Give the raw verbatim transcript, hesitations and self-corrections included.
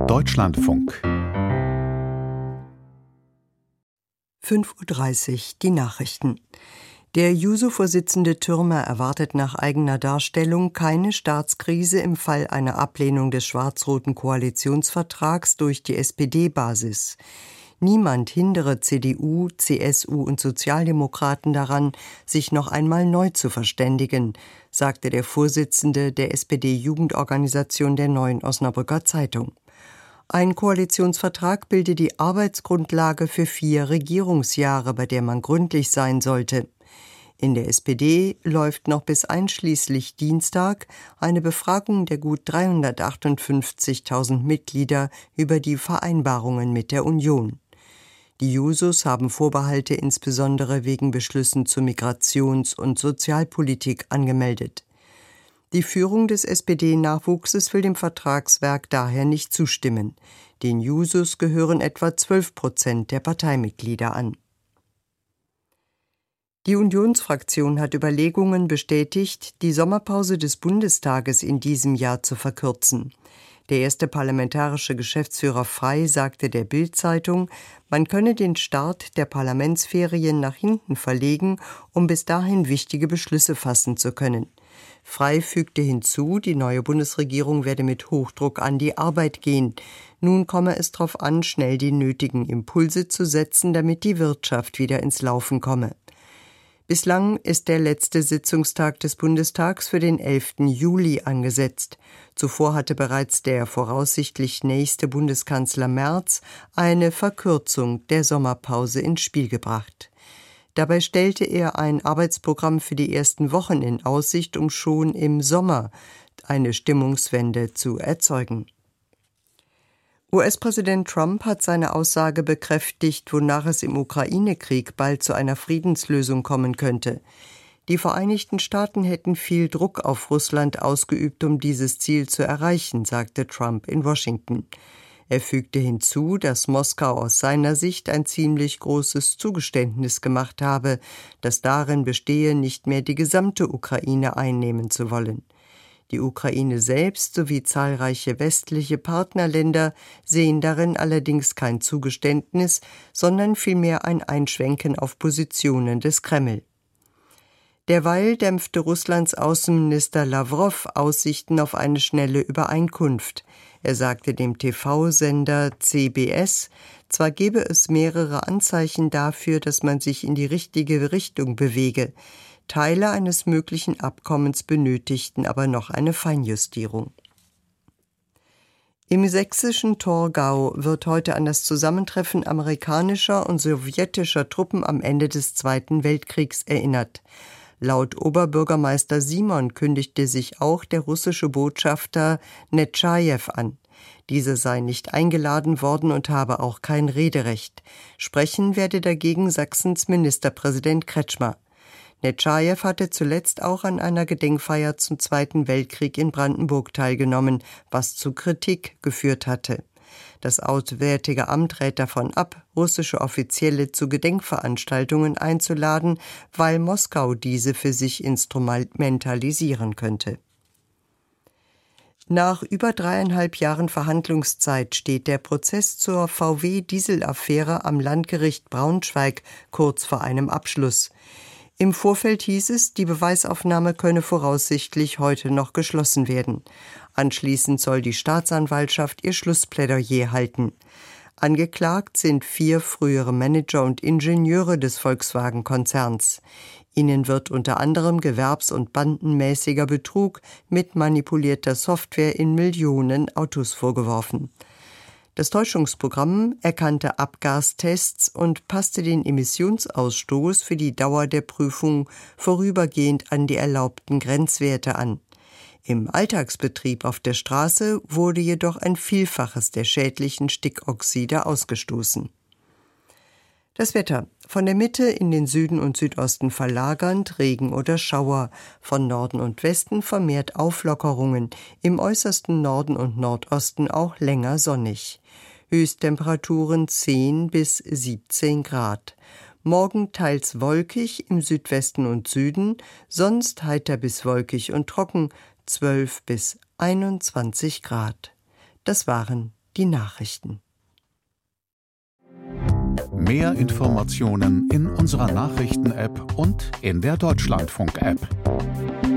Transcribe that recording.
Deutschlandfunk. fünf Uhr dreißig, die Nachrichten. Der Juso-Vorsitzende Türmer erwartet nach eigener Darstellung keine Staatskrise im Fall einer Ablehnung des schwarz-roten Koalitionsvertrags durch die S P D-Basis. Niemand hindere C D U, C S U und Sozialdemokraten daran, sich noch einmal neu zu verständigen, sagte der Vorsitzende der S P D-Jugendorganisation der Neuen Osnabrücker Zeitung. Ein Koalitionsvertrag bilde die Arbeitsgrundlage für vier Regierungsjahre, bei der man gründlich sein sollte. In der S P D läuft noch bis einschließlich Dienstag eine Befragung der gut dreihundertachtundfünfzigtausend Mitglieder über die Vereinbarungen mit der Union. Die Jusos haben Vorbehalte insbesondere wegen Beschlüssen zur Migrations- und Sozialpolitik angemeldet. Die Führung des S P D-Nachwuchses will dem Vertragswerk daher nicht zustimmen. Den Jusos gehören etwa zwölf Prozent der Parteimitglieder an. Die Unionsfraktion hat Überlegungen bestätigt, die Sommerpause des Bundestages in diesem Jahr zu verkürzen. Der erste parlamentarische Geschäftsführer Frey sagte der Bild-Zeitung, man könne den Start der Parlamentsferien nach hinten verlegen, um bis dahin wichtige Beschlüsse fassen zu können. Frey fügte hinzu, die neue Bundesregierung werde mit Hochdruck an die Arbeit gehen. Nun komme es darauf an, schnell die nötigen Impulse zu setzen, damit die Wirtschaft wieder ins Laufen komme. Bislang ist der letzte Sitzungstag des Bundestags für den elften Juli angesetzt. Zuvor hatte bereits der voraussichtlich nächste Bundeskanzler Merz eine Verkürzung der Sommerpause ins Spiel gebracht. Dabei stellte er ein Arbeitsprogramm für die ersten Wochen in Aussicht, um schon im Sommer eine Stimmungswende zu erzeugen. U S-Präsident Trump hat seine Aussage bekräftigt, wonach es im Ukraine-Krieg bald zu einer Friedenslösung kommen könnte. Die Vereinigten Staaten hätten viel Druck auf Russland ausgeübt, um dieses Ziel zu erreichen, sagte Trump in Washington. Er fügte hinzu, dass Moskau aus seiner Sicht ein ziemlich großes Zugeständnis gemacht habe, das darin bestehe, nicht mehr die gesamte Ukraine einnehmen zu wollen. Die Ukraine selbst sowie zahlreiche westliche Partnerländer sehen darin allerdings kein Zugeständnis, sondern vielmehr ein Einschwenken auf Positionen des Kreml. Derweil dämpfte Russlands Außenminister Lawrow Aussichten auf eine schnelle Übereinkunft. Er sagte dem T V-Sender C B S, zwar gebe es mehrere Anzeichen dafür, dass man sich in die richtige Richtung bewege. Teile eines möglichen Abkommens benötigten aber noch eine Feinjustierung. Im sächsischen Torgau wird heute an das Zusammentreffen amerikanischer und sowjetischer Truppen am Ende des Zweiten Weltkriegs erinnert. Laut Oberbürgermeister Simon kündigte sich auch der russische Botschafter Netschajew an. Dieser sei nicht eingeladen worden und habe auch kein Rederecht. Sprechen werde dagegen Sachsens Ministerpräsident Kretschmer. Netschajew hatte zuletzt auch an einer Gedenkfeier zum Zweiten Weltkrieg in Brandenburg teilgenommen, was zu Kritik geführt hatte. Das Auswärtige Amt rät davon ab, russische Offizielle zu Gedenkveranstaltungen einzuladen, weil Moskau diese für sich instrumentalisieren könnte. Nach über dreieinhalb Jahren Verhandlungszeit steht der Prozess zur V W-Dieselaffäre am Landgericht Braunschweig kurz vor einem Abschluss. Im Vorfeld hieß es, die Beweisaufnahme könne voraussichtlich heute noch geschlossen werden. Anschließend soll die Staatsanwaltschaft ihr Schlussplädoyer halten. Angeklagt sind vier frühere Manager und Ingenieure des Volkswagen-Konzerns. Ihnen wird unter anderem gewerbs- und bandenmäßiger Betrug mit manipulierter Software in Millionen Autos vorgeworfen. Das Täuschungsprogramm erkannte Abgastests und passte den Emissionsausstoß für die Dauer der Prüfung vorübergehend an die erlaubten Grenzwerte an. Im Alltagsbetrieb auf der Straße wurde jedoch ein Vielfaches der schädlichen Stickoxide ausgestoßen. Das Wetter. Von der Mitte in den Süden und Südosten verlagernd, Regen oder Schauer. Von Norden und Westen vermehrt Auflockerungen. Im äußersten Norden und Nordosten auch länger sonnig. Höchsttemperaturen zehn bis siebzehn Grad. Morgen teils wolkig im Südwesten und Süden, sonst heiter bis wolkig und trocken, zwölf bis einundzwanzig Grad. Das waren die Nachrichten. Mehr Informationen in unserer Nachrichten-App und in der Deutschlandfunk-App.